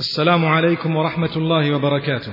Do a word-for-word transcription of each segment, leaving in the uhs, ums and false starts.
السلام عليكم ورحمة الله وبركاته.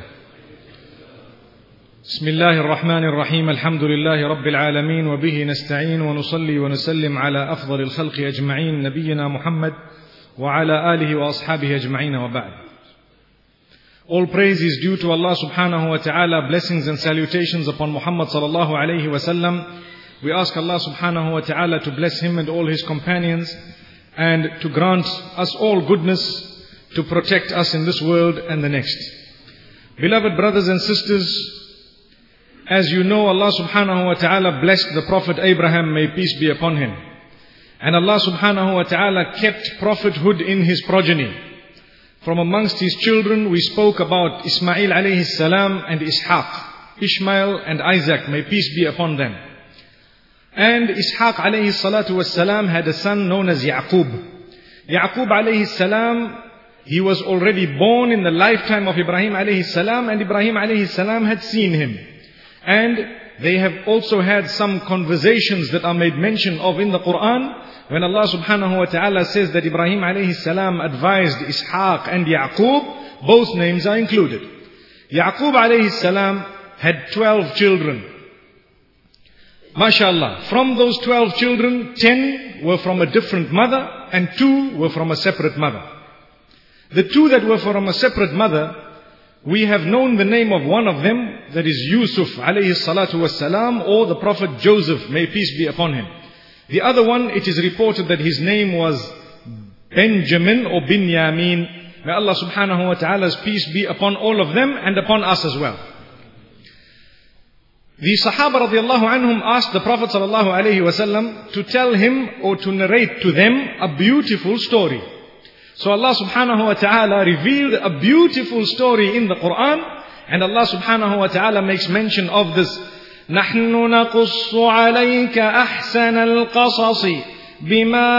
بسم الله الرحمن الرحيم. الحمد لله رب العالمين وبه نستعين ونصلي ونسلم على أفضل الخلق أجمعين نبينا محمد وعلى آله وأصحابه أجمعين وبعد. All praise is due to Allah subhanahu wa ta'ala. Blessings and salutations upon Muhammad sallallahu alayhi wa sallam. We ask Allah subhanahu wa ta'ala to bless him and all his companions and to grant us all goodness, to protect us in this world and the next. Beloved brothers and sisters, as you know, Allah subhanahu wa ta'ala blessed the Prophet Abraham, may peace be upon him. And Allah subhanahu wa ta'ala kept prophethood in his progeny. From amongst his children, we spoke about Ismail alayhi salam and Ishaq, Ishmael and Isaac, may peace be upon them. And Ishaq alayhi salatu was salam had a son known as Yaqub. Yaqub alayhi salam, he was already born in the lifetime of Ibrahim alayhi salam, and Ibrahim alayhi salam had seen him. And they have also had some conversations that are made mention of in the Quran, when Allah subhanahu wa ta'ala says that Ibrahim alayhi salam advised Ishaq and Yaqub, both names are included. Yaqub alayhi salam had twelve children. MashaAllah, from those twelve children, ten were from a different mother and two were from a separate mother. The two that were from a separate mother, we have known the name of one of them, that is Yusuf alayhi salatu wassalam, or the Prophet Joseph, may peace be upon him. The other one, it is reported that his name was Benjamin or Binyamin. May Allah subhanahu wa ta'ala's peace be upon all of them and upon us as well. The Sahaba radiallahu anhum asked the Prophet sallallahu alayhi wasallam to tell him or to narrate to them a beautiful story. So Allah subhanahu wa ta'ala revealed a beautiful story in the Quran, and Allah subhanahu wa ta'ala makes mention of this. نَحْنُ نَقُصُّ عَلَيْكَ أَحْسَنَ الْقَصَصِ بِمَا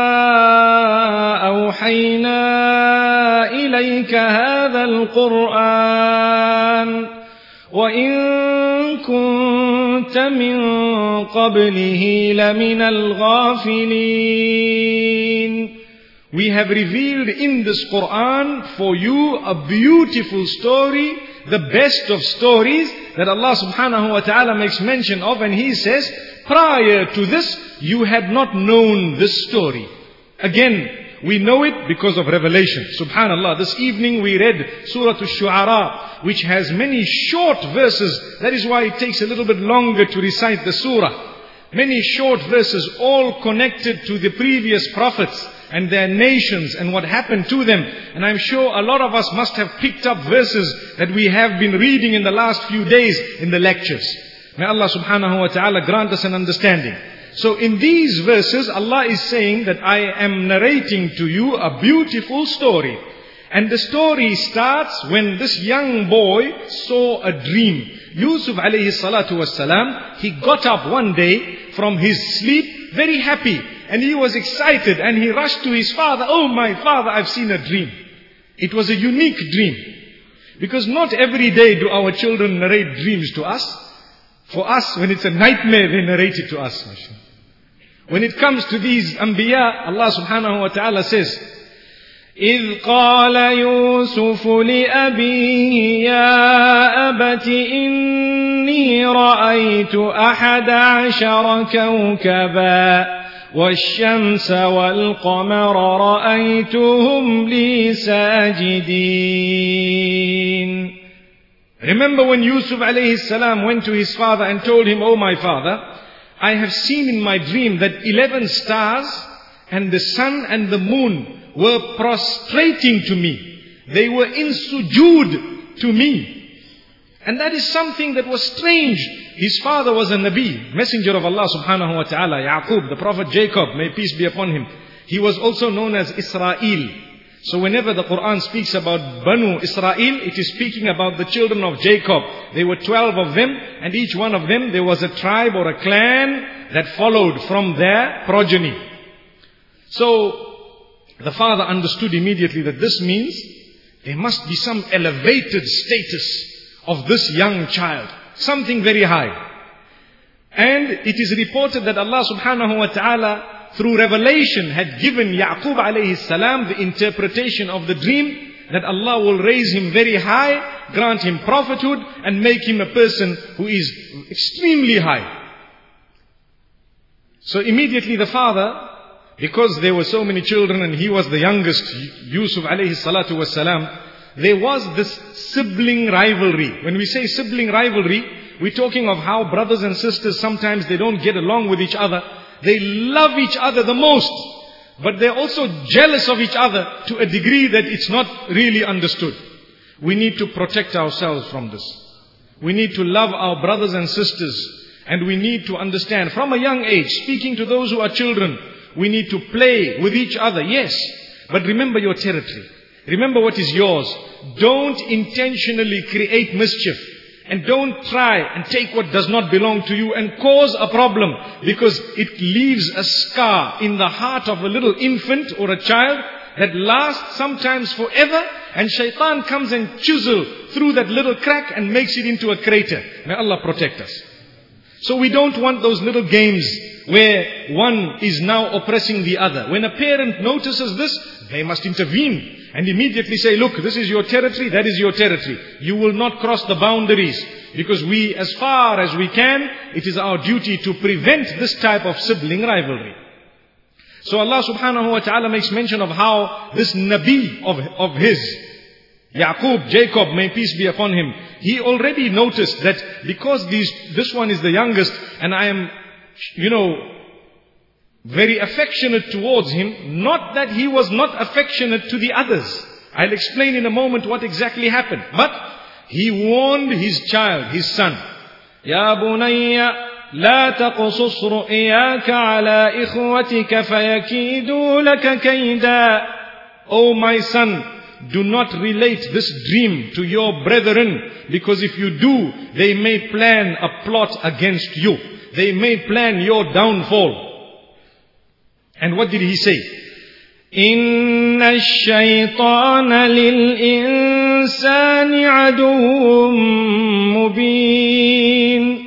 أَوْحَيْنَا إِلَيْكَ هَذَا الْقُرْآنَ وَإِن كُنْتَ مِنْ قَبْلِهِ لَمِنَ الْغَافِلِينَ. We have revealed in this Quran for you a beautiful story, the best of stories that Allah subhanahu wa ta'ala makes mention of, and He says, prior to this, you had not known this story. Again, we know it because of revelation. Subhanallah, this evening we read Surah Ash-Shu'ara, which has many short verses. That is why it takes a little bit longer to recite the surah. Many short verses, all connected to the previous prophets and their nations and what happened to them. And I'm sure a lot of us must have picked up verses that we have been reading in the last few days in the lectures. May Allah subhanahu wa ta'ala grant us an understanding. So in these verses, Allah is saying that I am narrating to you a beautiful story. And the story starts when this young boy saw a dream. Yusuf alayhi salatu was salam, he got up one day from his sleep very happy. And he was excited and he rushed to his father. Oh my father, I've seen a dream. It was a unique dream. Because not every day do our children narrate dreams to us. For us, when it's a nightmare, they narrate it to us. When it comes to these anbiya, Allah subhanahu wa ta'ala says, إِذْ قَالَ يُوسُفُ لِأَبِيهِ يَا أَبَتِ إِنِّي رَأَيْتُ أَحَدَ عَشَرَ كَوْكَبًا وَالشَّمْسَ وَالْقَمَرَ رَأَيْتُهُمْ لِي سَاجِدِينَ. Remember when Yusuf alayhi salam went to his father and told him, oh my father, I have seen in my dream that eleven stars and the sun and the moon were prostrating to me. They were in sujood to me. And that is something that was strange. His father was a Nabi, messenger of Allah subhanahu wa ta'ala, Yaqub, the Prophet Jacob, may peace be upon him. He was also known as Israel. So whenever the Quran speaks about Banu Israel, it is speaking about the children of Jacob. There were twelve of them, and each one of them, there was a tribe or a clan that followed from their progeny. So the father understood immediately that this means there must be some elevated status of this young child. Something very high. And it is reported that Allah subhanahu wa ta'ala through revelation had given Yaqub alayhi salam the interpretation of the dream. that Allah will raise him very high, grant him prophethood, and make him a person who is extremely high. So immediately the father, because there were so many children and he was the youngest, Yusuf alayhi salatu was salam, there was this sibling rivalry. When we say sibling rivalry, we're talking of how brothers and sisters sometimes they don't get along with each other. They love each other the most, but they're also jealous of each other to a degree that it's not really understood. We need to protect ourselves from this. We need to love our brothers and sisters, and we need to understand from a young age, speaking to those who are children, we need to play with each other, yes, but remember your territory. Remember what is yours. Don't intentionally create mischief. And don't try and take what does not belong to you and cause a problem, because it leaves a scar in the heart of a little infant or a child that lasts sometimes forever, and shaitan comes and chisel through that little crack and makes it into a crater. May Allah protect us. So we don't want those little games where one is now oppressing the other. When a parent notices this, they must intervene and immediately say, look, this is your territory, that is your territory. You will not cross the boundaries, because we, as far as we can, it is our duty to prevent this type of sibling rivalry. So Allah subhanahu wa ta'ala makes mention of how this Nabi of, of his, Yaqub, Jacob, may peace be upon him, he already noticed that because these, this one is the youngest and I am, you know, very affectionate towards him, not that he was not affectionate to the others. I'll explain in a moment what exactly happened. But he warned his child, his son, Ya bunayya la taqsus ru'yaka ala ikhwatika fayakidu laka kayda. O my son, do not relate this dream to your brethren, because if you do, they may plan a plot against you. They may plan your downfall. And what did he say? إِنَّ الشَّيْطَانَ لِلْإِنسَانِ عَدُوٌّ مُبِينٌ.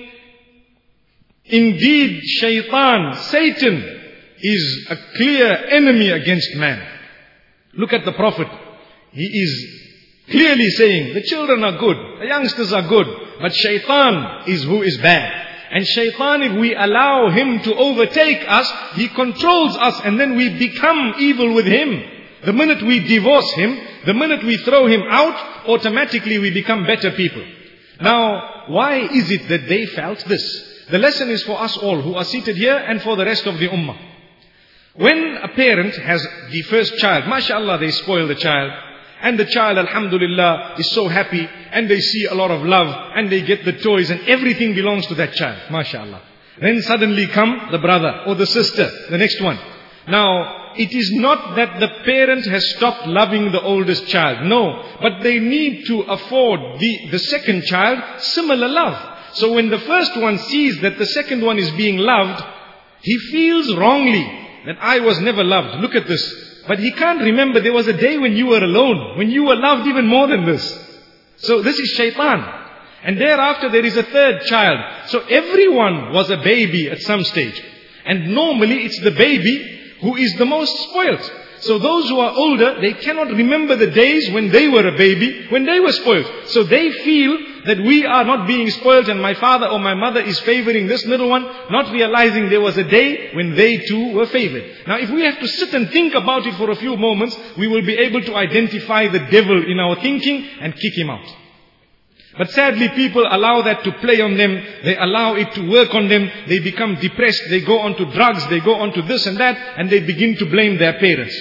Indeed, shaitan, Satan, is a clear enemy against man. Look at the Prophet. He is clearly saying, the children are good, the youngsters are good, but shaitan is who is bad. And shaitan, if we allow him to overtake us, he controls us, and then we become evil with him. The minute we divorce him, the minute we throw him out, automatically we become better people. Now, why is it that they felt this? The lesson is for us all who are seated here and for the rest of the ummah. When a parent has the first child, mashallah, they spoil the child. And the child, alhamdulillah, is so happy, and they see a lot of love, and they get the toys, and everything belongs to that child, mashallah. Then suddenly come the brother or the sister, the next one. Now, it is not that the parent has stopped loving the oldest child, no, but they need to afford the, the second child similar love. So when the first one sees that the second one is being loved, he feels wrongly that I was never loved. Look at this. But he can't remember there was a day when you were alone, when you were loved even more than this. So this is shaitan. And thereafter there is a third child. So everyone was a baby at some stage. And normally it's the baby who is the most spoilt. So those who are older, they cannot remember the days when they were a baby, when they were spoilt. So they feel that we are not being spoilt, and my father or my mother is favoring this little one, not realizing there was a day when they too were favored. Now if we have to sit and think about it for a few moments, we will be able to identify the devil in our thinking and kick him out. But sadly, people allow that to play on them. They allow it to work on them. They become depressed. They go on to drugs. They go on to this and that. And they begin to blame their parents.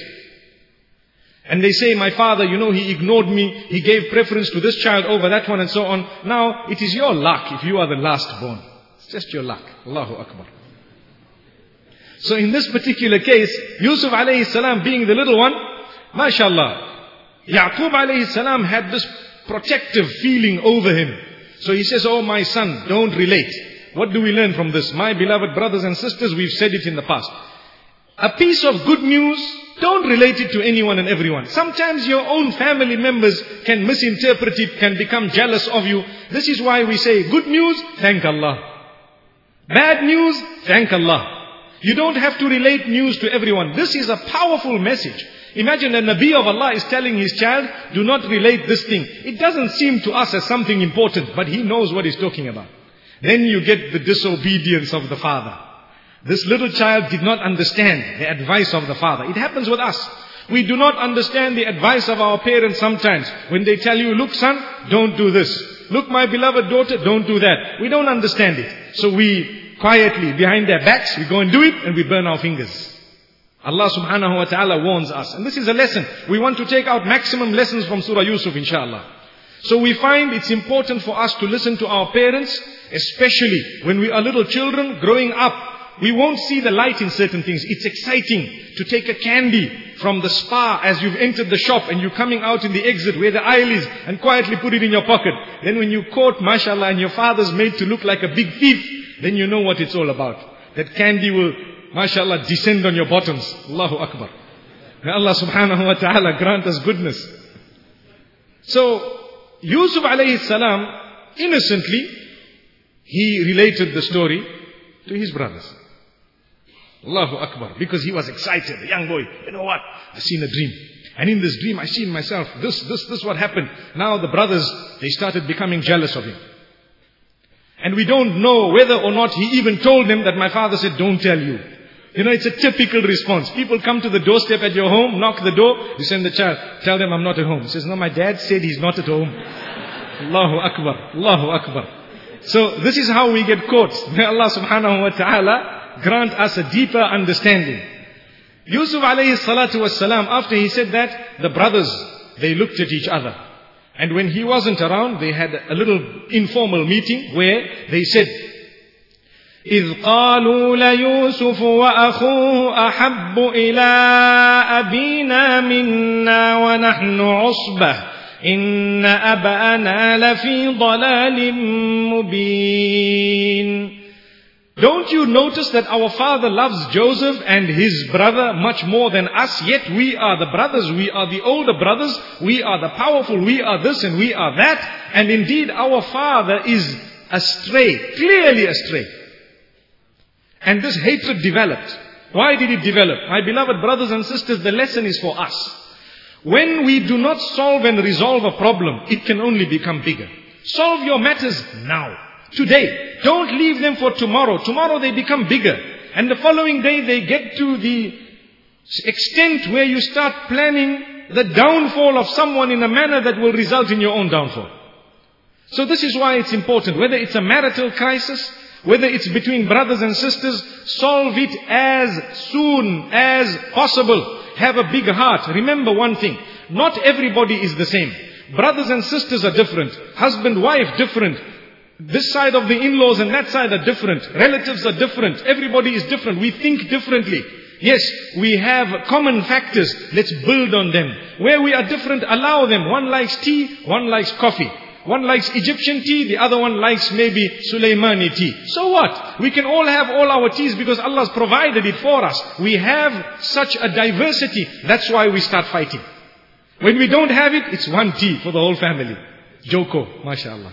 And they say, my father, you know, he ignored me. He gave preference to this child over that one and so on. Now, it is your luck if you are the last born. It's just your luck. Allahu Akbar. So in this particular case, Yusuf alayhi salam being the little one, mashallah, Yaqub alayhi salam had this protective feeling over him. So he says, oh my son, don't relate. What do we learn from this? My beloved brothers and sisters, we've said it in the past. A piece of good news, don't relate it to anyone and everyone. Sometimes your own family members can misinterpret it, can become jealous of you. This is why we say, good news, thank Allah. Bad news, thank Allah. You don't have to relate news to everyone. This is a powerful message. Imagine a Nabi of Allah is telling his child, do not relate this thing. It doesn't seem to us as something important, but he knows what he's talking about. Then you get the disobedience of the father. This little child did not understand the advice of the father. It happens with us. We do not understand the advice of our parents sometimes. When they tell you, look son, don't do this. Look my beloved daughter, don't do that. We don't understand it. So we quietly, behind their backs, we go and do it and we burn our fingers. Allah subhanahu wa ta'ala warns us. And this is a lesson. We want to take out maximum lessons from Surah Yusuf, inshallah. So we find it's important for us to listen to our parents, especially when we are little children growing up. We won't see the light in certain things. It's exciting to take a candy from the spa as you've entered the shop and you're coming out in the exit where the aisle is and quietly put it in your pocket. Then when you caught, mashallah, and your father's made to look like a big thief, then you know what it's all about. That candy will, mashallah, descend on your bottoms. Allahu Akbar. May Allah subhanahu wa ta'ala grant us goodness. So, Yusuf alayhi salam, innocently, he related the story to his brothers. Allahu Akbar. Because he was excited. The young boy, you know what? I've seen a dream. And in this dream, I seen myself. This, this, this what happened. Now the brothers, they started becoming jealous of him. And we don't know whether or not he even told them that my father said, don't tell you. You know, it's a typical response. People come to the doorstep at your home, knock the door, you send the child, tell them I'm not at home. He says, no, my dad said he's not at home. Allahu Akbar. Allahu Akbar. So this is how we get caught. May Allah subhanahu wa ta'ala grant us a deeper understanding. Yusuf alayhi salatu was salam, after he said that, the brothers, they looked at each other. And when he wasn't around, they had a little informal meeting where they said, إِذْ قَالُوا لَيُوسُفُ وَأَخُوهُ أَحَبُّ إِلَىٰ أَبِينَا مِنَّا وَنَحْنُ عُصْبَةٌ إِنَّ أَبَانَا لَفِي ضَلَالٍ مُبِينٍ. Don't you notice that our father loves Joseph and his brother much more than us? Yet we are the brothers, we are the older brothers, we are the powerful, we are this and we are that. And indeed our father is astray, clearly astray. And this hatred developed. Why did it develop? My beloved brothers and sisters, the lesson is for us. When we do not solve and resolve a problem, it can only become bigger. Solve your matters now, today. Don't leave them for tomorrow. Tomorrow they become bigger. And the following day they get to the extent where you start planning the downfall of someone in a manner that will result in your own downfall. So this is why it's important. Whether it's a marital crisis, whether it's between brothers and sisters, solve it as soon as possible. Have a big heart. Remember one thing. Not everybody is the same. Brothers and sisters are different. Husband, wife, different. This side of the in-laws and that side are different. Relatives are different. Everybody is different. We think differently. Yes, we have common factors. Let's build on them. Where we are different, allow them. One likes tea, one likes coffee. One likes Egyptian tea, the other one likes maybe Sulaimani tea. So what? We can all have all our teas because Allah has provided it for us. We have such a diversity. That's why we start fighting. When we don't have it, it's one tea for the whole family. Joko, mashallah.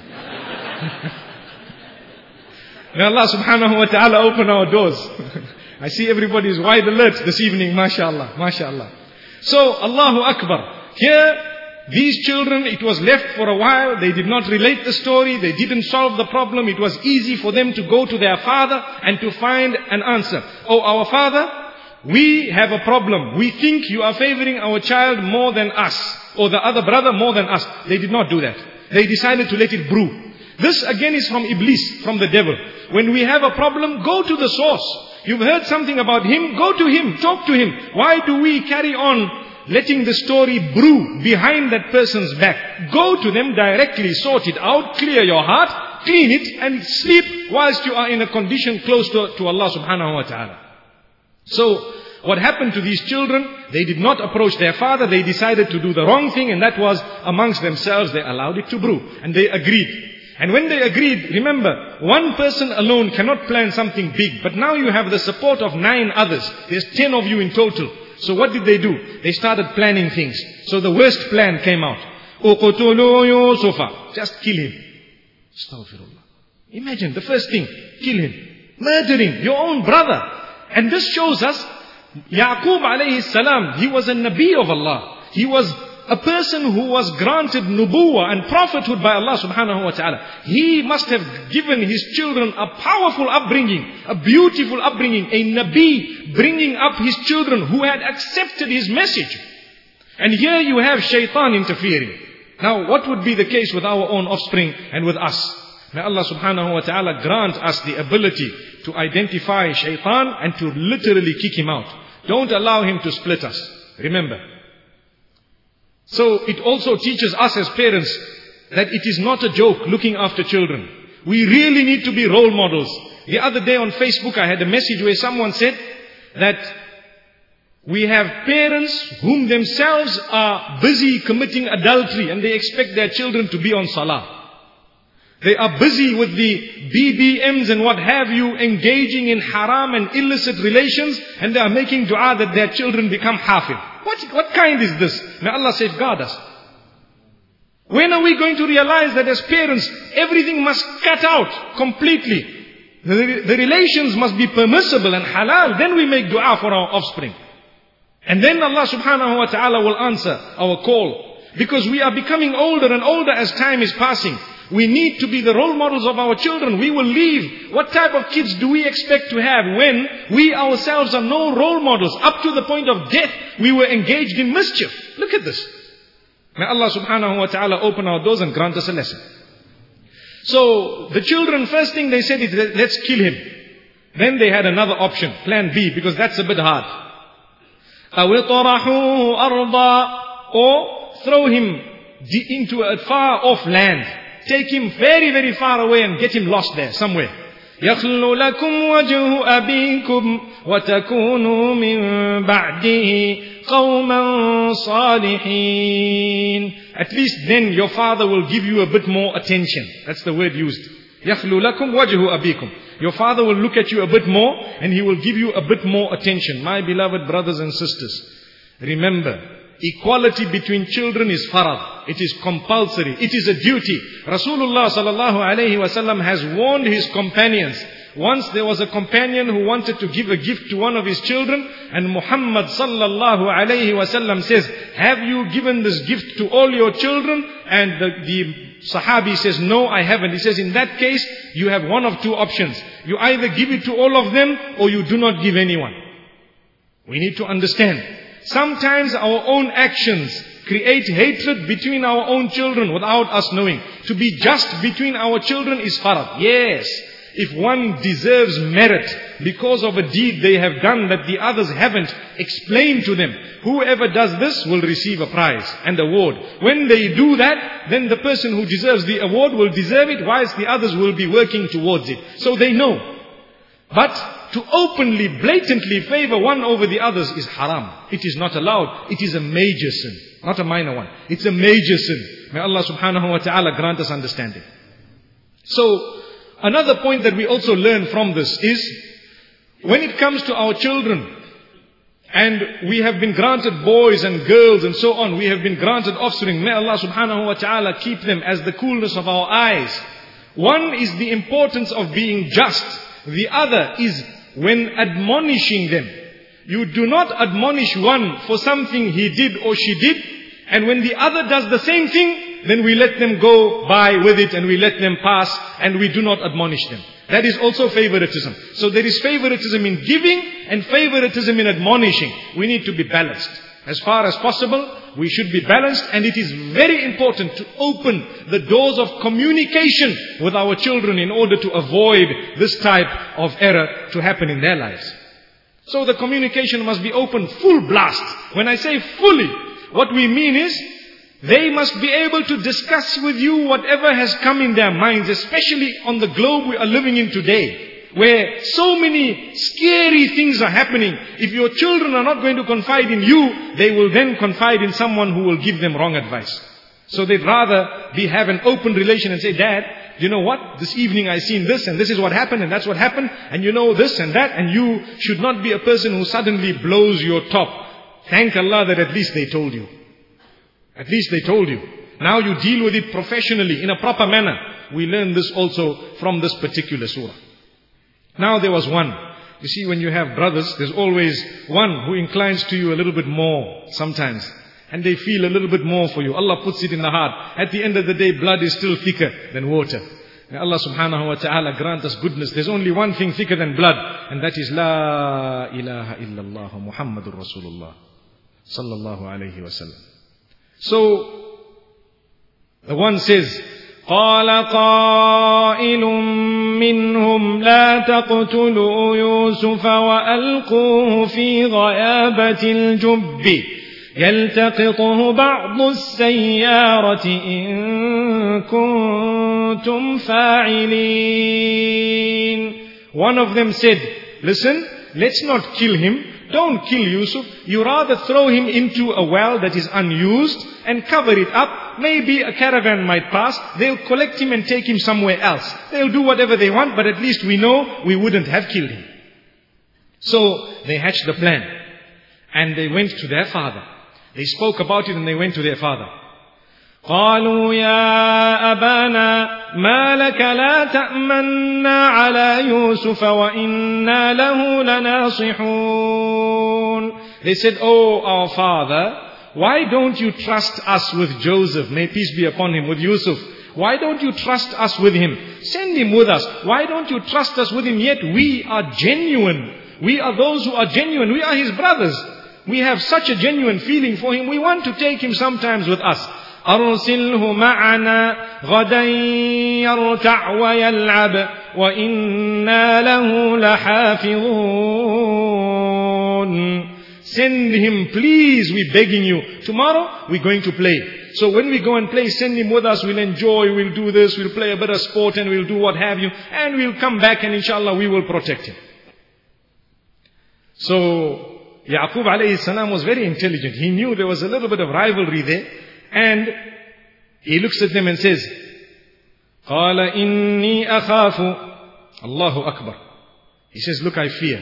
May Allah subhanahu wa ta'ala open our doors. I see everybody is wide alert this evening, mashallah, mashallah. So, Allahu Akbar. Here, these children, it was left for a while. They did not relate the story. They didn't solve the problem. It was easy for them to go to their father and to find an answer. Oh, our father, we have a problem. We think you are favoring our child more than us. Or the other brother more than us. They did not do that. They decided to let it brew. This again is from Iblis, from the devil. When we have a problem, go to the source. You've heard something about him, go to him, talk to him. Why do we carry on letting the story brew behind that person's back? Go to them directly, sort it out, clear your heart, clean it and sleep whilst you are in a condition close to, to Allah subhanahu wa ta'ala. So, what happened to these children? They did not approach their father, they decided to do the wrong thing, and that was amongst themselves, they allowed it to brew. And they agreed. And when they agreed, remember, one person alone cannot plan something big, but now you have the support of nine others. There's ten of you in total. So what did they do? They started planning things. So the worst plan came out. Uqtulu Yusufa. Just kill him. Astaghfirullah. Imagine the first thing. Kill him. Murdering your own brother. And this shows us Yaqub alayhi salam, he was a Nabi of Allah. He was a person who was granted nubuwah and prophethood by Allah subhanahu wa ta'ala. He must have given his children a powerful upbringing, a beautiful upbringing, a Nabi bringing up his children who had accepted his message. And here you have shaitan interfering. Now what would be the case with our own offspring and with us? May Allah subhanahu wa ta'ala grant us the ability to identify shaitan and to literally kick him out. Don't allow him to split us. Remember. So it also teaches us as parents that it is not a joke looking after children. We really need to be role models. The other day on Facebook I had a message where someone said that we have parents whom themselves are busy committing adultery and they expect their children to be on salah. They are busy with the B B Ms and what have you, engaging in haram and illicit relations, and they are making dua that their children become hafid. What, what kind is this? May Allah safeguard us. When are we going to realize that as parents, everything must cut out completely? The, the relations must be permissible and halal. Then we make dua for our offspring. And then Allah subhanahu wa ta'ala will answer our call. Because we are becoming older and older as time is passing. We need to be the role models of our children. We will leave. What type of kids do we expect to have when we ourselves are no role models? Up to the point of death, we were engaged in mischief. Look at this. May Allah subhanahu wa ta'ala open our doors and grant us a lesson. So, the children, first thing they said is, let's kill him. Then they had another option, plan B, because that's a bit hard. Or throw him into a far off land. Take him very, very far away and get him lost there, somewhere. يَخْلُ لَكُمْ وَجْهُ أَبِيكُمْ وَتَكُونُوا مِنْ بَعْدِهِ قَوْمًا صَالِحِينَ. At least then your father will give you a bit more attention. That's the word used. يَخْلُ لَكُمْ وَجْهُ أَبِيكُمْ. Your father will look at you a bit more and he will give you a bit more attention. My beloved brothers and sisters, remember, equality between children is farad. It is compulsory. It is a duty. Rasulullah sallallahu alayhi wasallam has warned his companions. Once there was a companion who wanted to give a gift to one of his children, and Muhammad sallallahu alayhi wasallam says, have you given this gift to all your children? And the, the Sahabi says, no, I haven't. He says, in that case, you have one of two options. You either give it to all of them or you do not give anyone. We need to understand. Sometimes our own actions create hatred between our own children without us knowing. To be just between our children is farad. Yes, if one deserves merit because of a deed they have done that the others haven't, explain to them. Whoever does this will receive a prize and award. When they do that, then the person who deserves the award will deserve it, whilst the others will be working towards it. So they know. But to openly, blatantly favor one over the others is haram. It is not allowed. It is a major sin. Not a minor one. It's a major sin. May Allah subhanahu wa ta'ala grant us understanding. So, another point that we also learn from this is, when it comes to our children, and we have been granted boys and girls and so on, we have been granted offspring, may Allah subhanahu wa ta'ala keep them as the coolness of our eyes. One is the importance of being just. The other is when admonishing them. You do not admonish one for something he did or she did, and when the other does the same thing, then we let them go by with it and we let them pass and we do not admonish them. That is also favoritism. So there is favoritism in giving and favoritism in admonishing. We need to be balanced. As far as possible, we should be balanced, and it is very important to open the doors of communication with our children in order to avoid this type of error to happen in their lives. So the communication must be open full blast. When I say fully, what we mean is, they must be able to discuss with you whatever has come in their minds, especially on the globe we are living in today, where so many scary things are happening. If your children are not going to confide in you, they will then confide in someone who will give them wrong advice. So they'd rather be have an open relation and say, Dad, you know what? This evening I seen this and this is what happened and that's what happened. And you know this and that. And you should not be a person who suddenly blows your top. Thank Allah that at least they told you. At least they told you. Now you deal with it professionally, in a proper manner. We learn this also from this particular surah. Now there was one. You see, when you have brothers, there's always one who inclines to you a little bit more sometimes. And they feel a little bit more for you. Allah puts it in the heart. At the end of the day, blood is still thicker than water. May Allah subhanahu wa ta'ala grant us goodness. There's only one thing thicker than blood, and that is La ilaha illallah Muhammadur Rasulullah sallallahu alayhi wa sallam. So, the one says, قال قائل منهم لا تقتلوا يوسف وألقوه في غيابة الجب يلتقطه بعض السيارة إن كنتم فاعلين. One of them said, listen, let's not kill him. Don't kill Yusuf. You rather throw him into a well that is unused and cover it up. Maybe a caravan might pass. They'll collect him and take him somewhere else. They'll do whatever they want, but at least we know we wouldn't have killed him. So they hatched the plan. And they went to their father. They spoke about it and they went to their father. قالوا يا أبانا ما لك لا تأمنا على يوسف وإنا له لناصحون. They said, oh our father, why don't you trust us with Joseph? May peace be upon him, with Yusuf. Why don't you trust us with him? Send him with us. Why don't you trust us with him? Yet we are genuine. We are those who are genuine. We are his brothers. We have such a genuine feeling for him. We want to take him sometimes with us. أرسله معنا غدا يرتع ويلعب وإنا له لحافظون. Send him, please, we're begging you. Tomorrow, we're going to play. So when we go and play, send him with us. We'll enjoy, we'll do this, we'll play a bit of sport and we'll do what have you. And we'll come back and inshallah we will protect him. So, Yaqub alayhi salam was very intelligent. He knew there was a little bit of rivalry there. And he looks at them and says, قَالَ إِنِّي أَخَافُ Allahu Akbar. He says, look, I fear.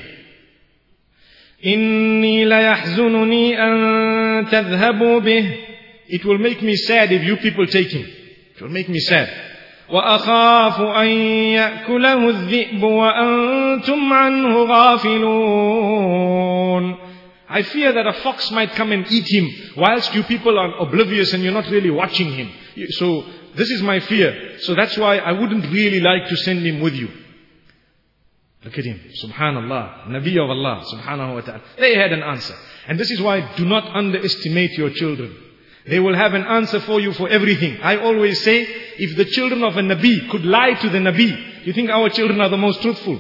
إِنِّي لَيَحْزُنُنِي أَن تَذْهَبُوا بِهِ. It will make me sad if you people take him. It will make me sad. وَأَخَافُ أَن يَأْكُلَهُ الذِّئْبُ وَأَنْتُمْ عَنْهُ غَافِلُونَ. I fear that a fox might come and eat him whilst you people are oblivious and you're not really watching him. So this is my fear. So that's why I wouldn't really like to send him with you. Look at him. Subhanallah. Nabi of Allah. Subhanahu wa ta'ala. They had an answer. And this is why do not underestimate your children. They will have an answer for you for everything. I always say, if the children of a Nabi could lie to the Nabi, you think our children are the most truthful?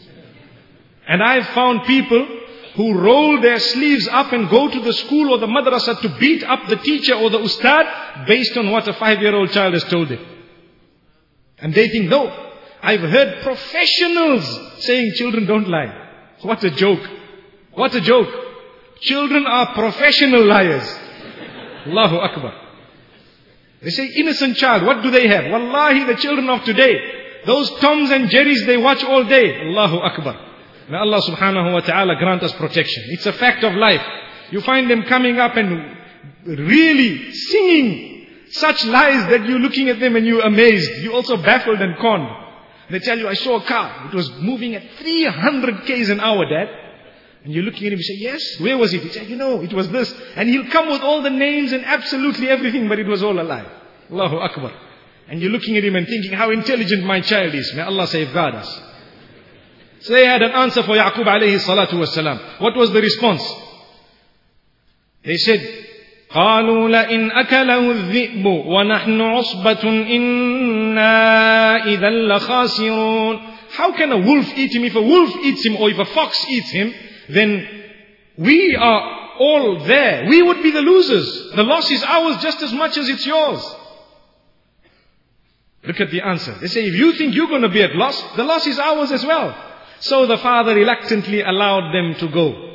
And I've found people who roll their sleeves up and go to the school or the madrasa to beat up the teacher or the ustad based on what a five-year-old child has told them. And they think, no. I've heard professionals saying children don't lie. What a joke. What a joke. Children are professional liars. Allahu Akbar. They say innocent child, what do they have? Wallahi, the children of today, those Toms and Jerrys they watch all day. Allahu Akbar. May Allah subhanahu wa ta'ala grant us protection. It's a fact of life. You find them coming up and really singing such lies that you're looking at them and you're amazed. You're also baffled and conned. They tell you, I saw a car. It was moving at three hundred kays an hour, Dad. And you're looking at him and you say, yes, where was it? He said, you know, it was this. And he'll come with all the names and absolutely everything, but it was all a lie. Allahu Akbar. And you're looking at him and thinking, how intelligent my child is. May Allah safeguard us. So they had an answer for Yaqub alayhi salatu wasalam. What was the response? They said, قالوا لئن أكله الذئب ونحن عصبة إنا إذا لخاسرون. How can a wolf eat him? If a wolf eats him or if a fox eats him, then we are all there. We would be the losers. The loss is ours just as much as it's yours. Look at the answer. They say, if you think you're going to be at loss, the loss is ours as well. So the father reluctantly allowed them to go.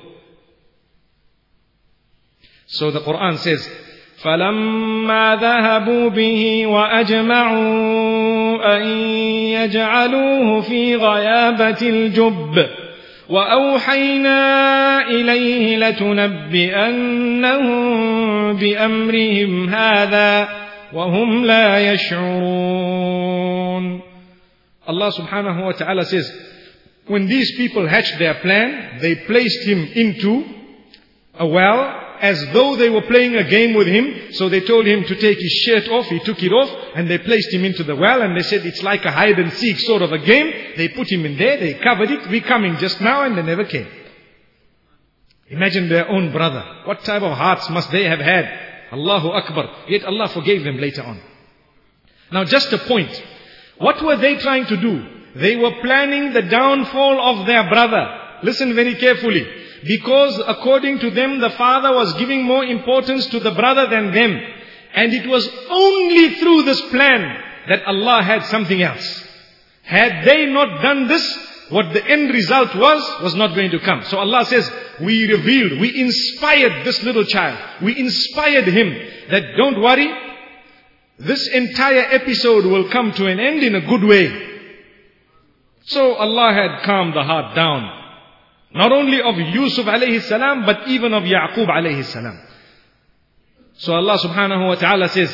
So the Quran says, فَلَمَّا ذَهَبُوا بِهِ وَأَجْمَعُوا أَن يَجْعَلُوهُ فِي غَيَابَةِ الْجُبِّ وَأَوْحَيْنَا إِلَيْهِ لَتُنَبِّئَنَّهُم بِأَمْرِهِمْ هَذَا وَهُمْ لَا يَشْعُرُونَ. Allah subhanahu wa ta'ala says, when these people hatched their plan, they placed him into a well as though they were playing a game with him. So they told him to take his shirt off. He took it off and they placed him into the well, and they said it's like a hide and seek sort of a game. They put him in there, they covered it. We're coming just now, and they never came. Imagine their own brother. What type of hearts must they have had? Allahu Akbar. Yet Allah forgave them later on. Now just a point. What were they trying to do? They were planning the downfall of their brother. Listen very carefully. Because according to them, the father was giving more importance to the brother than them. And it was only through this plan that Allah had something else. Had they not done this, what the end result was, was not going to come. So Allah says, we revealed, we inspired this little child. We inspired him that don't worry, this entire episode will come to an end in a good way. So Allah had calmed the heart down. Not only of Yusuf alayhi salam, but even of Yaqub alayhi salam. So Allah subhanahu wa ta'ala says,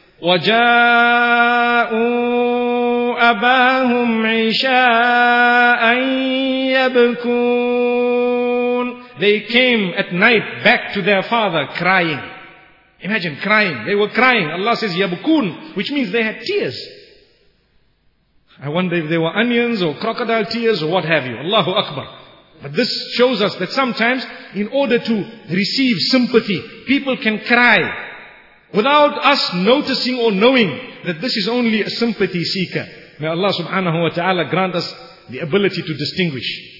وَجَاءُوا أَبَاهُمْ عِشَاءً يَبْكُونَ. They came at night back to their father crying. Imagine crying. They were crying. Allah says yabkun, which means they had tears. I wonder if they were onions or crocodile tears or what have you. Allahu Akbar. But this shows us that sometimes in order to receive sympathy, people can cry without us noticing or knowing that this is only a sympathy seeker. May Allah subhanahu wa ta'ala grant us the ability to distinguish.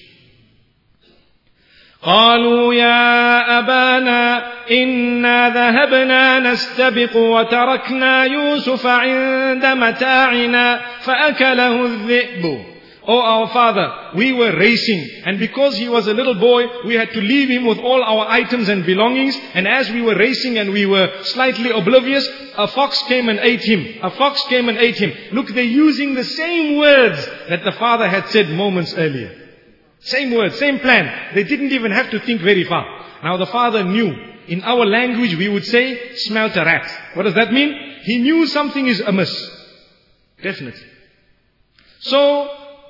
قالوا يا أبانا إنا ذهبنا نستبق وتركنا يوسف عند متاعنا فأكله الذئب. Oh our father, we were racing, and because he was a little boy, we had to leave him with all our items and belongings, and as we were racing and we were slightly oblivious, a fox came and ate him. A fox came and ate him. Look, they're using the same words that the father had said moments earlier. Same words, same plan. They didn't even have to think very far. Now the father knew. In our language we would say, smelt a rat. What does that mean? He knew something is amiss. Definitely. So,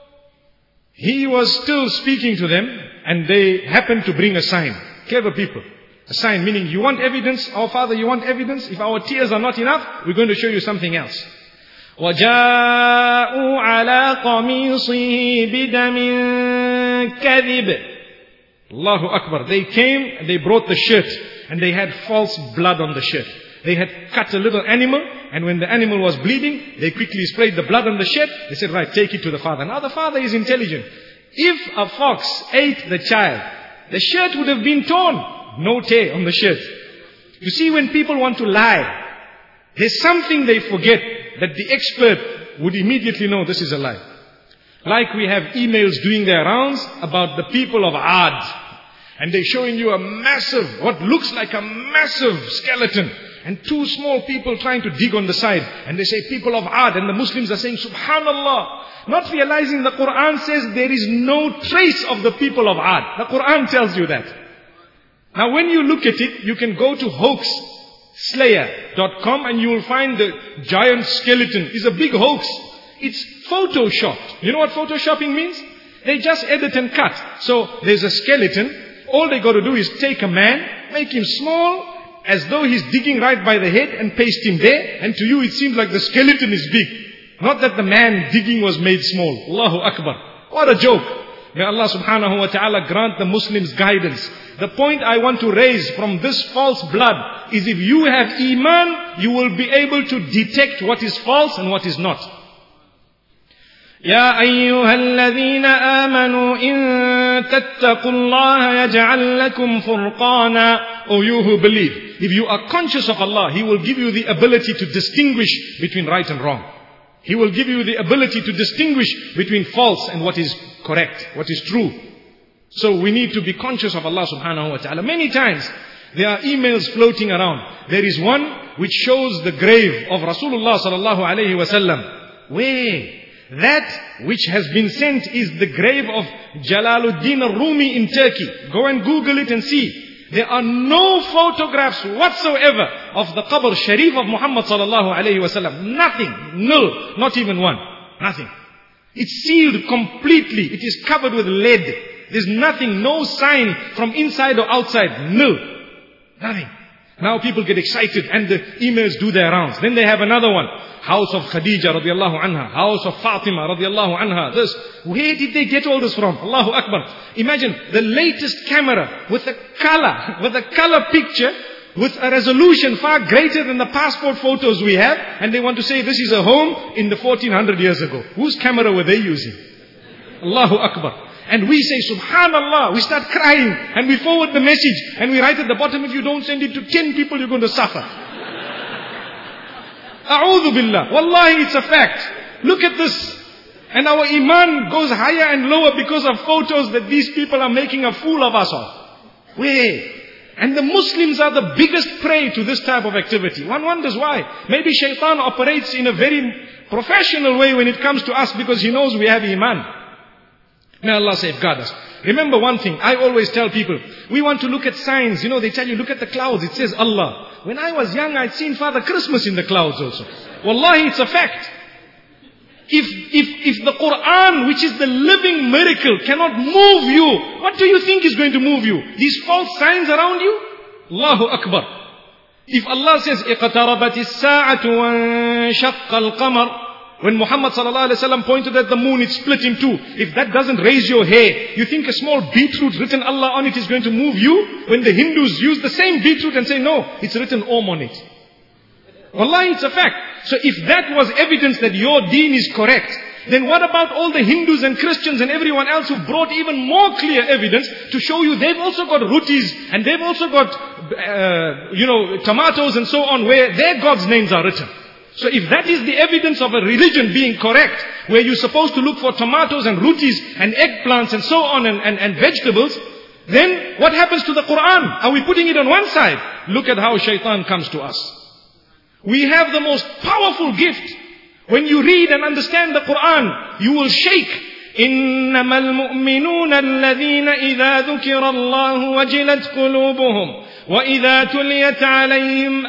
he was still speaking to them, and they happened to bring a sign. Clever people. A sign meaning, you want evidence? Our father, you want evidence? If our tears are not enough, we're going to show you something else. وَجَاءُوا عَلَىٰ قَمِيصِهِ بِدَمٍ كَذِبٍ. Allahu Akbar. They came and they brought the shirt, and they had false blood on the shirt. They had cut a little animal, and when the animal was bleeding, they quickly sprayed the blood on the shirt. They said, right, take it to the father. Now the father is intelligent. If a fox ate the child, the shirt would have been torn. No tear on the shirt. You see, when people want to lie, there's something they forget that the expert would immediately know this is a lie. Like we have emails doing their rounds about the people of Ad. And they're showing you a massive, what looks like a massive skeleton. And two small people trying to dig on the side. And they say, people of Ad. And the Muslims are saying, Subhanallah. Not realizing the Quran says there is no trace of the people of Ad. The Quran tells you that. Now when you look at it, you can go to hoax slayer dot com and you will find the giant skeleton is a big hoax. It's photoshopped. You know what photoshopping means? They just edit and cut. So there's a skeleton. All they got to do is take a man, make him small, as though he's digging right by the head, and paste him there. And to you it seems like the skeleton is big. Not that the man digging was made small. Allahu Akbar. What a joke. May Allah subhanahu wa ta'ala grant the Muslims guidance. The point I want to raise from this false blood is if you have Iman, you will be able to detect what is false and what is not. يا أيها الذين آمنوا إن تتقوا الله يجعل لكم فرقانا. O you who believe, if you are conscious of Allah, He will give you the ability to distinguish between right and wrong. He will give you the ability to distinguish between false and what is correct, what is true. So we need to be conscious of Allah subhanahu wa ta'ala. Many times there are emails floating around. There is one which shows the grave of Rasulullah sallallahu alayhi wa sallam. Where? That which has been sent is the grave of Jalaluddin al-Rumi in Turkey. Go and Google it and see. There are no photographs whatsoever of the Qabr Sharif of Muhammad sallallahu alayhi wa sallam. Nothing. Nil. Not even one. Nothing. It's sealed completely. It is covered with lead. There's nothing, no sign from inside or outside. No. Nothing. Now people get excited and the emails do their rounds. Then they have another one. House of Khadija radiallahu anha. House of Fatima radiallahu anha. This. Where did they get all this from? Allahu Akbar. Imagine the latest camera with a color, with a color picture, with a resolution far greater than the passport photos we have. And they want to say this is a home in the fourteen hundred years ago. Whose camera were they using? Allahu Akbar. And we say, Subhanallah, we start crying and we forward the message and we write at the bottom, if you don't send it to ten people, you're going to suffer. A'udhu billah. Wallahi, it's a fact. Look at this. And our iman goes higher and lower because of photos that these people are making a fool of us of. Where? And the Muslims are the biggest prey to this type of activity. One wonders why. Maybe shaitan operates in a very professional way when it comes to us because he knows we have iman. May Allah safeguard us. Remember one thing, I always tell people, we want to look at signs. You know, they tell you, look at the clouds, it says Allah. When I was young, I'd seen Father Christmas in the clouds also. Wallahi, it's a fact. If, if, if the Quran, which is the living miracle, cannot move you, what do you think is going to move you? These false signs around you? Allahu Akbar. If Allah says, اقتربت الساعة وانشق القمر, when Muhammad sallallahu alaihi wasallam pointed at the moon, it split in two. If that doesn't raise your hair, you think a small beetroot written Allah on it is going to move you? When the Hindus use the same beetroot and say, no, it's written Om on it. Wallahi, it's a fact. So if that was evidence that your deen is correct, then what about all the Hindus and Christians and everyone else who brought even more clear evidence to show you they've also got rutis and they've also got, uh, you know, tomatoes and so on where their God's names are written. So if that is the evidence of a religion being correct, where you're supposed to look for tomatoes and rutis and eggplants and so on and, and, and vegetables, then what happens to the Quran? Are we putting it on one side? Look at how shaitan comes to us. We have the most powerful gift. When you read and understand the Quran, you will shake. إنما المؤمنون الذين إذا ذكر الله وجلت قلوبهم وإذا تليت عليهم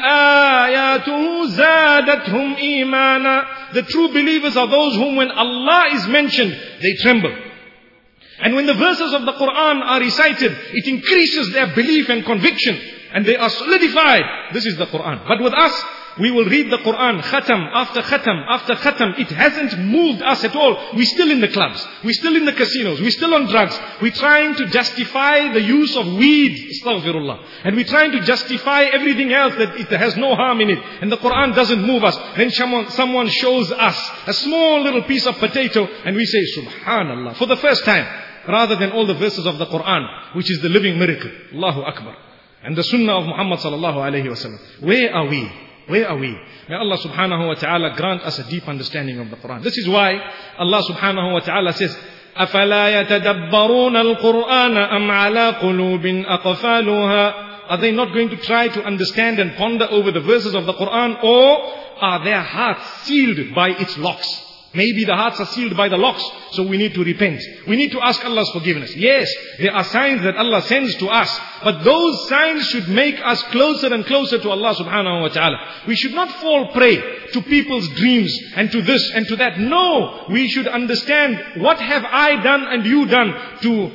آياته زادتهم إيمانا. The true believers are those whom when Allah is mentioned, they tremble. And when the verses of the Quran are recited, it increases their belief and conviction. And they are solidified. This is the Quran. But with us, we will read the Quran, khatam after khatam after khatam. It hasn't moved us at all. We're still in the clubs. We're still in the casinos. We're still on drugs. We're trying to justify the use of weed. Astaghfirullah. And we're trying to justify everything else that it has no harm in it. And the Quran doesn't move us. Then someone, someone shows us a small little piece of potato and we say, Subhanallah, for the first time. Rather than all the verses of the Quran, which is the living miracle. Allahu Akbar. And the Sunnah of Muhammad sallallahu alayhi wa sallam. Where are we? Where are we? May Allah subhanahu wa ta'ala grant us a deep understanding of the Quran. This is why Allah subhanahu wa ta'ala says, أَفَلَا يَتَدَبَّرُونَ الْقُرْآنَ أَمْ عَلَىٰ قُلُوبٍ أَقْفَالُهَا. Are they not going to try to understand and ponder over the verses of the Quran, or are their hearts sealed by its locks? Maybe the hearts are sealed by the locks, so we need to repent. We need to ask Allah's forgiveness. Yes, there are signs that Allah sends to us, but those signs should make us closer and closer to Allah subhanahu wa ta'ala. We should not fall prey to people's dreams and to this and to that. No, we should understand, what have I done and you done to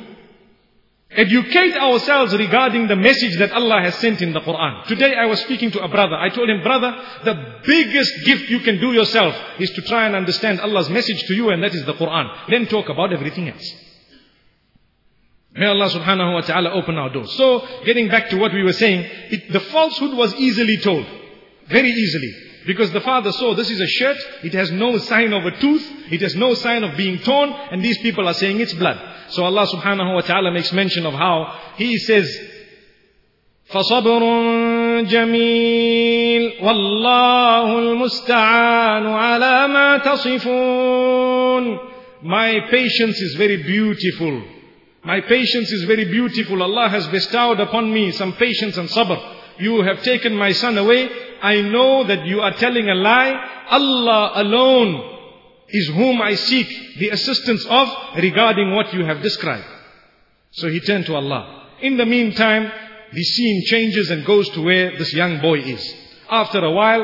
educate ourselves regarding the message that Allah has sent in the Quran. Today I was speaking to a brother. I told him, brother, the biggest gift you can do yourself is to try and understand Allah's message to you, and that is the Quran. Then talk about everything else. May Allah subhanahu wa ta'ala open our doors. So, getting back to what we were saying, it, the falsehood was easily told. Very easily. Because the father saw, this is a shirt, it has no sign of a tooth, it has no sign of being torn, and these people are saying it's blood. So Allah subhanahu wa ta'ala makes mention of how He says, فَصَبْرٌ جَمِيلٌ وَاللَّهُ الْمُسْتَعَانُ عَلَى مَا تَصِفُونَ. My patience is very beautiful. My patience is very beautiful. Allah has bestowed upon me some patience and sabr. You have taken my son away. I know that you are telling a lie. Allah alone is whom I seek the assistance of regarding what you have described. So he turned to Allah. In the meantime, the scene changes and goes to where this young boy is. After a while,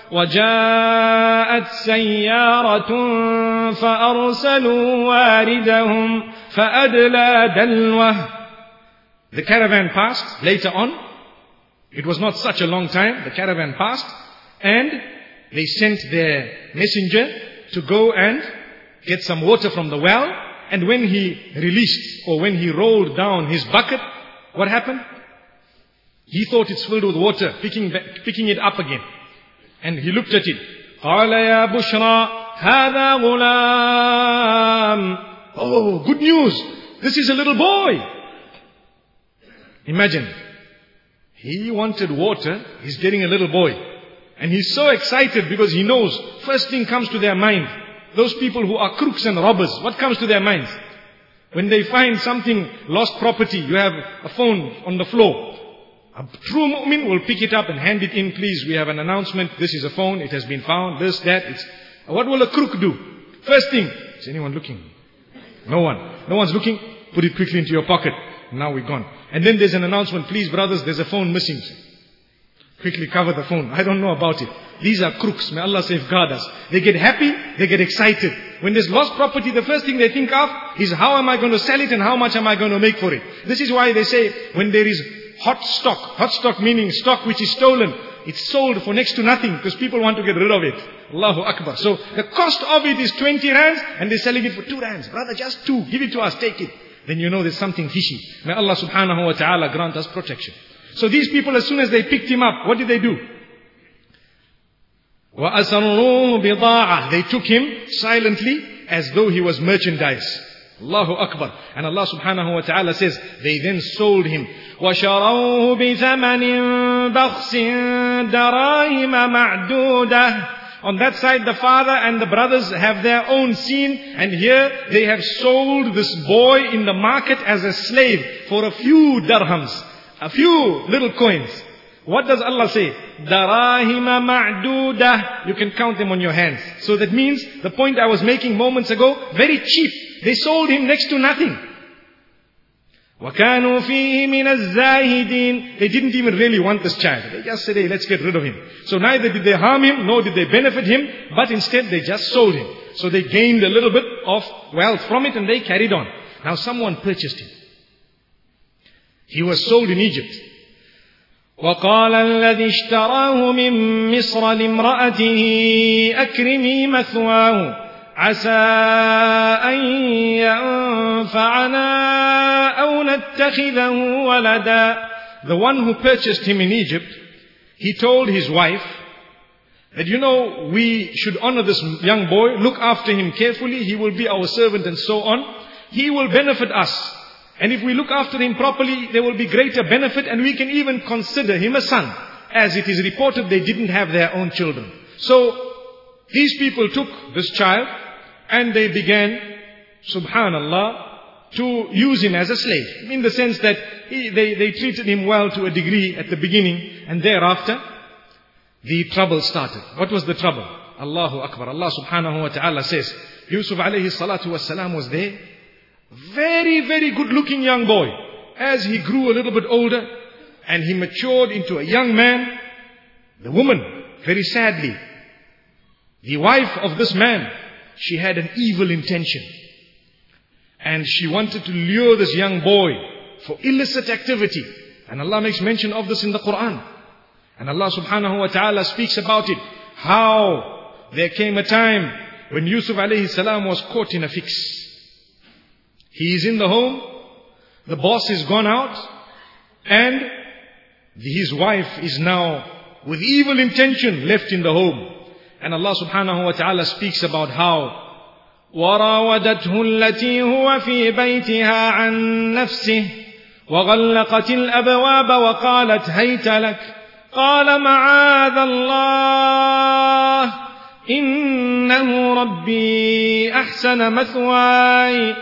وجاءت سيارة فأرسلوا واردهم فأدلى دلوه. The caravan passed later on. It was not such a long time. The caravan passed and they sent their messenger to go and get some water from the well. And when he released or when he rolled down his bucket, what happened? He thought it's filled with water, picking, picking it up again. And he looked at it. قال يا بشرى هذا غلام. Oh, good news. This is a little boy. Imagine. He wanted water. He's getting a little boy. And he's so excited because he knows first thing comes to their mind. Those people who are crooks and robbers, what comes to their minds? When they find something, lost property, you have a phone on the floor. A true mu'min will pick it up and hand it in. Please, we have an announcement. This is a phone. It has been found. This, that. It's, what will a crook do? First thing, is anyone looking? No one. No one's looking. Put it quickly into your pocket. Now we're gone. And then there's an announcement. Please, brothers, there's a phone missing. Quickly cover the phone. I don't know about it. These are crooks. May Allah safeguard us. They get happy. They get excited. When there's lost property, the first thing they think of is how am I going to sell it and how much am I going to make for it. This is why they say when there is hot stock, hot stock meaning stock which is stolen, it's sold for next to nothing because people want to get rid of it. Allahu Akbar. So the cost of it is twenty rands and they're selling it for two rands. Brother, just two. Give it to us. Take it. Then you know there's something fishy. May Allah subhanahu wa ta'ala grant us protection. So these people, as soon as they picked him up, what did they do? وَأَسَرُّوهُ بِضَاعَةً. They took him silently as though he was merchandise. Allahu Akbar. And Allah subhanahu wa ta'ala says, they then sold him. وَشَرَوْهُ بِثَمَنٍ بَخْسٍ دَرَاهِمَ مَعْدُودَةٍ. On that side, the father and the brothers have their own scene. And here, they have sold this boy in the market as a slave for a few dirhams. A few little coins. What does Allah say? Darahima ma'dudah. You can count them on your hands. So that means, the point I was making moments ago, very cheap. They sold him next to nothing. وَكَانُوا فِيهِ مِنَ الزَّاهِدِينَ. They didn't even really want this child. They just said, hey, let's get rid of him. So neither did they harm him, nor did they benefit him, but instead they just sold him. So they gained a little bit of wealth from it and they carried on. Now someone purchased him. He was sold in Egypt. وقال الذي اشتراه من مصر لامرأته أكرمي مثواه عسى أن ينفعنا أو نتخذه ولدا. The one who purchased him in Egypt, he told his wife that, you know, we should honor this young boy, look after him carefully, he will be our servant and so on. He will benefit us. And if we look after him properly, there will be greater benefit and we can even consider him a son. As it is reported, they didn't have their own children. So, these people took this child and they began, subhanallah, to use him as a slave. In the sense that he, they, they treated him well to a degree at the beginning and thereafter, the trouble started. What was the trouble? Allahu Akbar. Allah subhanahu wa ta'ala says, Yusuf alayhi salatu wasalam was there. Very, very good looking young boy. As he grew a little bit older and he matured into a young man, the woman, very sadly, the wife of this man, she had an evil intention. And she wanted to lure this young boy for illicit activity. And Allah makes mention of this in the Quran. And Allah subhanahu wa ta'ala speaks about it. How there came a time when Yusuf alayhi salam was caught in a fix. He is in the home, the boss is gone out, and his wife is now with evil intention left in the home. And Allah subhanahu wa ta'ala speaks about how وراودته التي هو في بيتها عن نفسه وغلقت الأبواب وقالت هيت لك قال معاذ الله إنه ربي أحسن مثواي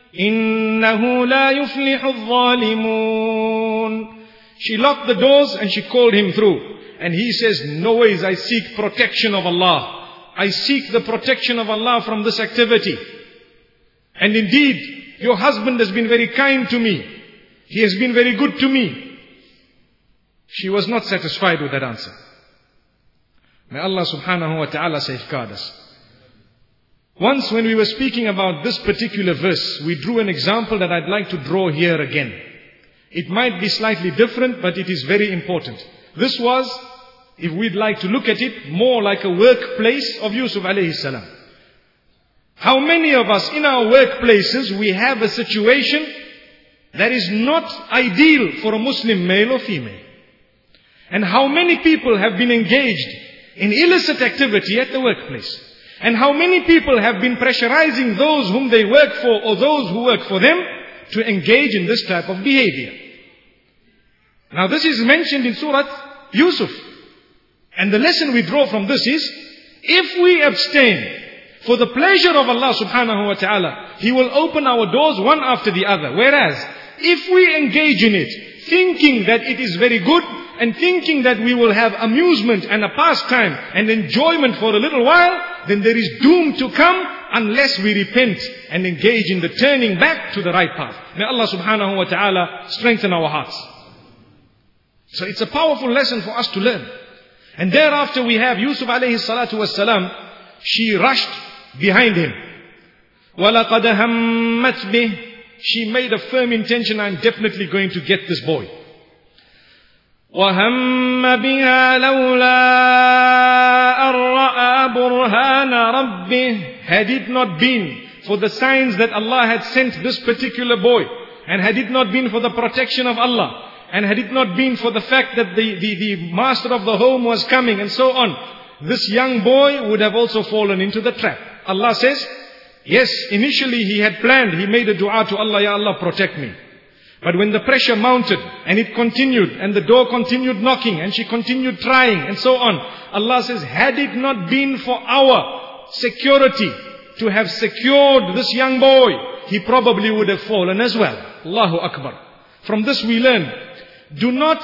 إنه لا يفلح الظالمون. She locked the doors and she called him through. And he says, no ways, I seek protection of Allah. I seek the protection of Allah from this activity. And indeed, your husband has been very kind to me. He has been very good to me. She was not satisfied with that answer. May Allah subhanahu wa ta'ala safeguard us. Once when we were speaking about this particular verse, we drew an example that I'd like to draw here again. It might be slightly different, but it is very important. This was, if we'd like to look at it, more like a workplace of Yusuf alayhi salam. How many of us in our workplaces, we have a situation that is not ideal for a Muslim male or female? And how many people have been engaged in illicit activity at the workplace? And how many people have been pressurizing those whom they work for or those who work for them to engage in this type of behavior? Now this is mentioned in Surah Yusuf. And the lesson we draw from this is, if we abstain for the pleasure of Allah subhanahu wa ta'ala, He will open our doors one after the other. Whereas, if we engage in it, thinking that it is very good, and thinking that we will have amusement and a pastime and enjoyment for a little while, then there is doom to come unless we repent and engage in the turning back to the right path. May Allah subhanahu wa ta'ala strengthen our hearts. So it's a powerful lesson for us to learn. And thereafter we have Yusuf alayhi salatu wassalam. She rushed behind him. وَلَقَدْ هَمَّتْ بِهِ. She made a firm intention, I'm definitely going to get this boy. وَهَمَّ بِهَا لَوْلَا أَن رَأَى بُرْهَانَ رَبِّهِ. Had it not been for the signs that Allah had sent this particular boy, and had it not been for the protection of Allah, and had it not been for the fact that the, the, the master of the home was coming and so on, this young boy would have also fallen into the trap. Allah says, yes, initially he had planned, he made a dua to Allah, Ya Allah, protect me. But when the pressure mounted and it continued and the door continued knocking and she continued trying and so on, Allah says, had it not been for our security to have secured this young boy, he probably would have fallen as well. Allahu Akbar. From this we learn, do not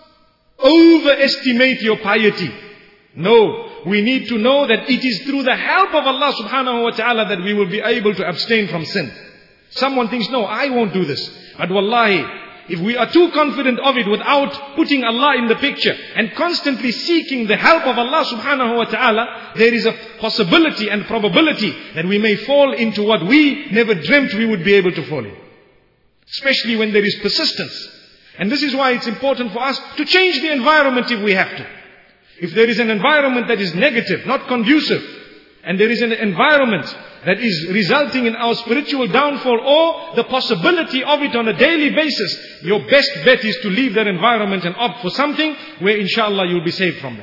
overestimate your piety. No, we need to know that it is through the help of Allah subhanahu wa ta'ala that we will be able to abstain from sin. Someone thinks, no, I won't do this. But wallahi, if we are too confident of it without putting Allah in the picture and constantly seeking the help of Allah subhanahu wa ta'ala, there is a possibility and probability that we may fall into what we never dreamt we would be able to fall in. Especially when there is persistence. And this is why it's important for us to change the environment if we have to. If there is an environment that is negative, not conducive, and there is an environment that is resulting in our spiritual downfall or the possibility of it on a daily basis, your best bet is to leave that environment and opt for something where inshallah you'll be saved from that.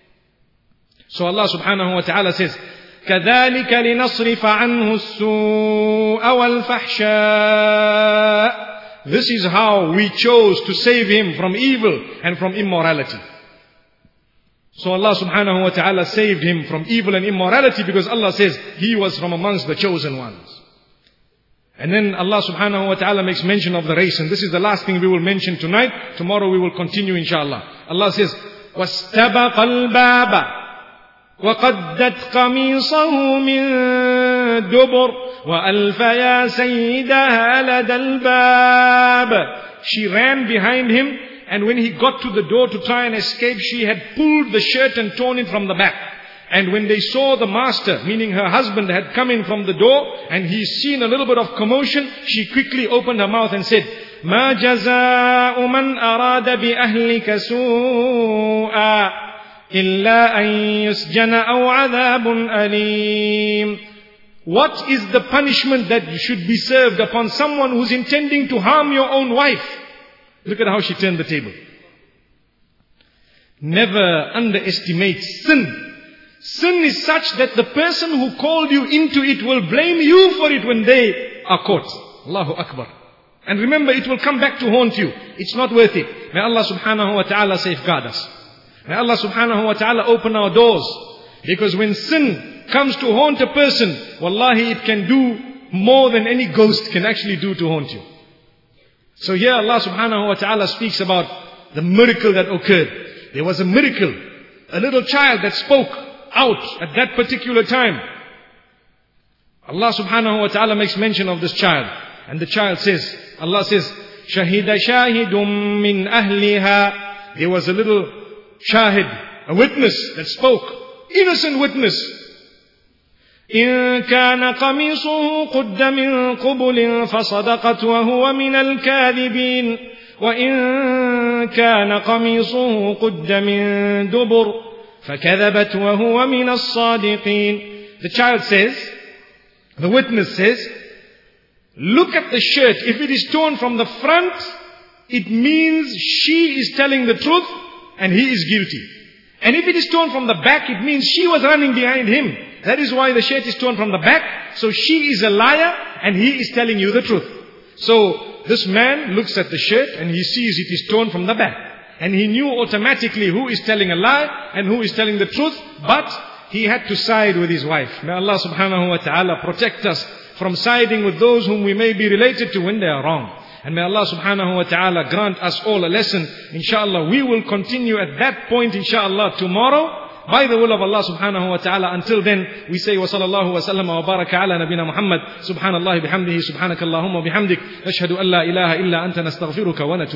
So Allah subhanahu wa ta'ala says, كَذَلِكَ لِنَصْرِفَ عَنْهُ السُّوءَ وَالْفَحْشَاءَ. This is how we chose to save him from evil and from immorality. So Allah subhanahu wa ta'ala saved him from evil and immorality because Allah says he was from amongst the chosen ones. And then Allah subhanahu wa ta'ala makes mention of the race. And this is the last thing we will mention tonight. Tomorrow we will continue inshallah. Allah says, وَاسْتَبَقَ الْبَابَ وَقَدَّتْ قَمِيصَهُ مِن دُبُرٍ وَأَلْفَ يَا سَيِّدَهَا لَدَى الْبَابِ. She ran behind him. And when he got to the door to try and escape, she had pulled the shirt and torn it from the back. And when they saw the master, meaning her husband, had come in from the door, and he's seen a little bit of commotion, she quickly opened her mouth and said, مَا جَزَاءُ مَنْ أَرَادَ بِأَهْلِكَ سُوءًا إِلَّا أَنْ يُسْجَنَ أَوْ عَذَابٌ أَلِيمٌ. What is the punishment that should be served upon someone who's intending to harm your own wife? Look at how she turned the table. Never underestimate sin. Sin is such that the person who called you into it will blame you for it when they are caught. Allahu Akbar. And remember, it will come back to haunt you. It's not worth it. May Allah subhanahu wa ta'ala safeguard us. May Allah subhanahu wa ta'ala open our doors. Because when sin comes to haunt a person, wallahi, it can do more than any ghost can actually do to haunt you. So here Allah subhanahu wa ta'ala speaks about the miracle that occurred. There was a miracle. A little child that spoke out at that particular time. Allah subhanahu wa ta'ala makes mention of this child. And the child says, Allah says, شَهِدَ شَاهِدٌ مِّنْ أَهْلِهَا. There was a little shahid, a witness that spoke innocent witness. إن كان قميصه قد من قبل فصدقت وهو من الكاذبين وإن كان قميصه قد من دبر فكذبت وهو من الصادقين. The child says, the witness says, look at the shirt. If it is torn from the front, it means she is telling the truth and he is guilty. And if it is torn from the back, it means she was running behind him. That is why the shirt is torn from the back. So she is a liar and he is telling you the truth. So this man looks at the shirt and he sees it is torn from the back. And he knew automatically who is telling a lie and who is telling the truth. But he had to side with his wife. May Allah subhanahu wa ta'ala protect us from siding with those whom we may be related to when they are wrong. And may Allah subhanahu wa ta'ala grant us all a lesson. Inshallah, we will continue at that point, inshallah, tomorrow. By the will of Allah subhanahu wa ta'ala. Until then, we say, wa sallallahu wa sallam wa baraka ala nabina Muhammad. Subhanallah bihamdihi, subhanakallahumma bihamdik. Ashhadu an la ilaha illa anta nastaghfiruka wa natubu.